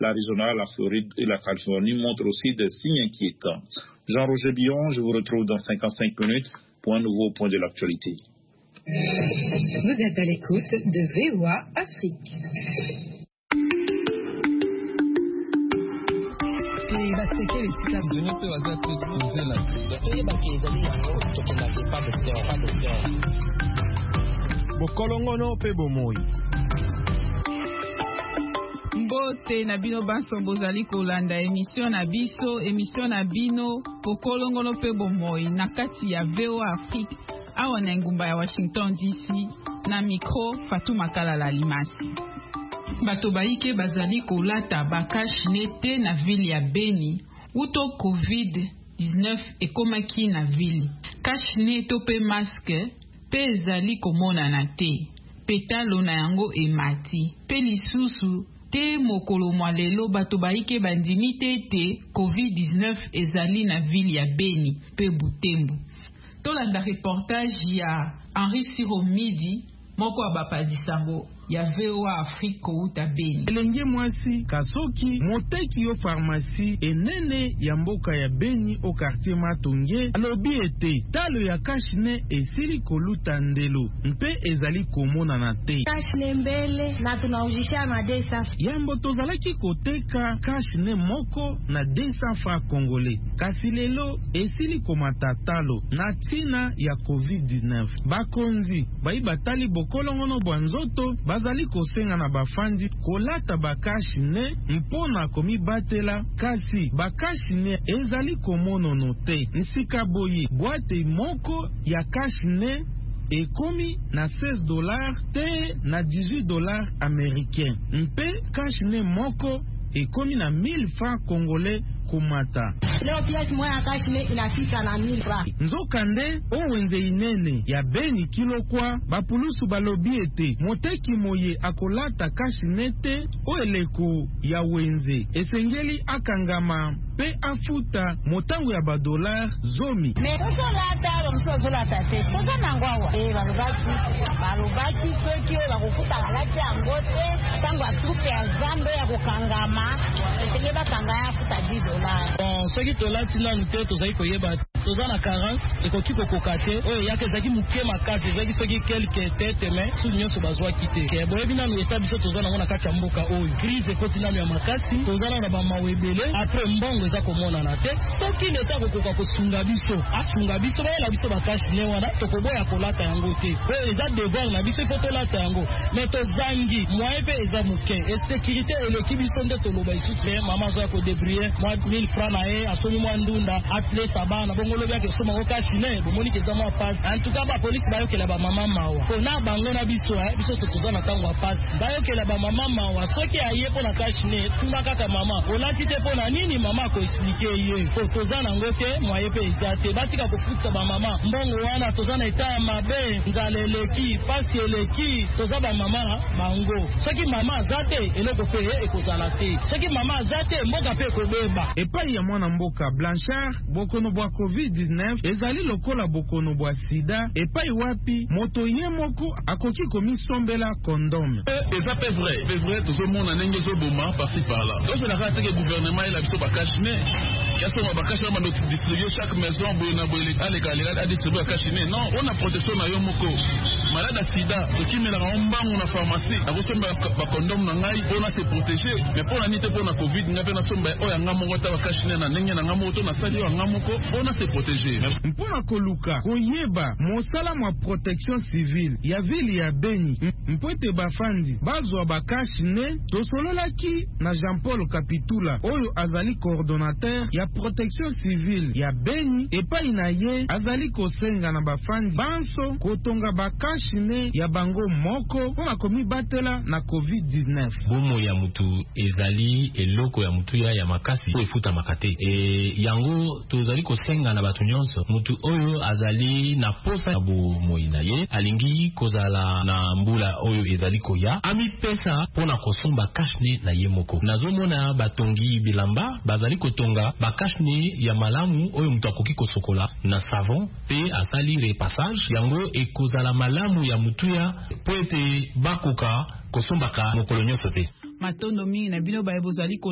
l'Arizona, la Floride et la Californie montrent aussi des signes inquiétants. Jean-Roger Billon, je vous retrouve dans 55 minutes pour un nouveau point de l'actualité. Vous êtes à l'écoute de VOA Afrique. Bokolongono pe bomoi. Mbote na bino banso bozali kolanda émission na bino Bokolongono pe bomoi na kati ya VOA Afrique awa na ngumba ya Washington DC na micro Fatou Makala Limasi. Bato baike bazali kolata bakashine te na ville ya Beni uto COVID-19 ekomaki na ville. Kashine to pe masque pe ezali komonana te. Petalo na yango emati. Pe lisusu te mokolo mwa lelo bato baike bandimi te COVID-19 ezali na ville ya Beni pe Butembo. Tolanda reportage ya Henri Siromidi moko abapadisango ya VOA Afrique kouta Beni. Elenge mwasi Kasoki moteki yo pharmacie enene ya mboka ya Beni au quartier Matonge alobi ete talo ya kashine esili koluta ndelo mpe ezali komona na te. Kashine mbele na tunaujisha na 200. Yambo tozalaki koteka kashine moko na 200 francs congolais. Kasi lelo esili komata talo na tina ya COVID-19. Bakonzi batali bokolongono bwanzoto bazali kosenga na bafandi kolata bakashine mpona komibatela kasi bakashine ezali komonono te. Nsika boye boite moko ya kashine ekomi na $16 te na $18 américain. Mpe kashine moko ekomi na 1000 francs congolais kumata. Leo pièce moya kashine inafika na 1000 francs. Nzokande owenze inene ya Beni kilokwa bapulusu balobi ete moteki moye akolata kashine te oeleko ya wenze esengeli akangama pe afuta motango ya $10 zomi. Me tosolata bamsozolata te tozanangwawa balobaki soki oyo bakofuta balati yango te ntango atupe ya zambe ya kokangama esenge bakanga ya afuta $10. Bon, soki tolati nanu te tozali koyeba toza na carence ekoki kokoka te oyo yaka ezalaki moke makasi ezalaki soki kelke tete me soki nyonso bazwaki te boyebi nanu eta biso toza nango na kati ya mboka oyo crise ekoti nanu ya makasi toza na bamawu ebele apres mbongo eza komonana te soki leta kokoka kosunga biso asunga biso bayela biso bakashine wana tokoboya kolata yango te oyo eza devoir na biso ifo tolata yango me tozangi moye mpe eza moke esécurité eleki biso nde toloba isusu me mama azoya kodebrie mwa 1000 francs na ye asomi mwa ndunda aplesa bana bongolobi ake soma kokashine bomoni keza mwa pasi antuka bapolisi bayokela bamama mawa pona bango na biso biso so toza na ntango ya pasi bayokela bamama mawa soki aye mpo na kashine tuna kaka mama olati te mpo na nini mama akoexplike ye po toza nango te mwaye mpe eza te batika kofutisa bamama mbongo wana toza na eta ya mabe nzala eleki pasi eleki toza bamama na bango soki mama aza te eloko mpe ekozala te soki mama aza te mboka mpe ekobeba. Epai ya mwana mboka Blanchard bokono bwa COVID-19 ezali lokola bokono bwa sida epai wapi moto ye moko akoki komisombela kondome. Eza pe vrai tozomona ndenge ezoboma parci par là tozolaka teke gouvernement ela biso bakashine yasoma bakashine distribuer chaque maison boye na boye aleka adistribuer bakashine non on a protection na yo moko malade ya sida tokimelaka mbangu na pharmacie akosomba bakondome na ngai mpona se protéger mais mpona nini te mpona covid ngai mpe nasomba oyo anga moko ta bakashine na ndenge na nga moko to nasali oyo anga moko mpona se protéger. Mpona koluka koyeba mosala mwa protection civile ya vile ya Beni mpo ete bafandi bazwa bakashine tosololaki na Jean-Paul Kapitula oyo azali coordonnateur ya protection civile ya Beni epai na ye azali kosenga na bafandi banso kotonga bakashine ya bango moko mpona komibatela na COVID-19. Bomo ya mutu ezali eloko ya mutu ya makasi efuta makate yango tozali kosenga na batu nyonso mutu oyo azali na posa ya bomoi na ye alingi kozala na mbula oyo ezali koya ami pesa pona kosomba kashne na ye moko. Nazomona batongi bilamba bazali kotonga bakashne ya malamu oyo mutu akoki kosokola na savon pe asali repassage yango ekozala malamu ya mutu ya po ete bakoka kosombaka mokolo nyonso te. Matondo mingi na bino baye bozali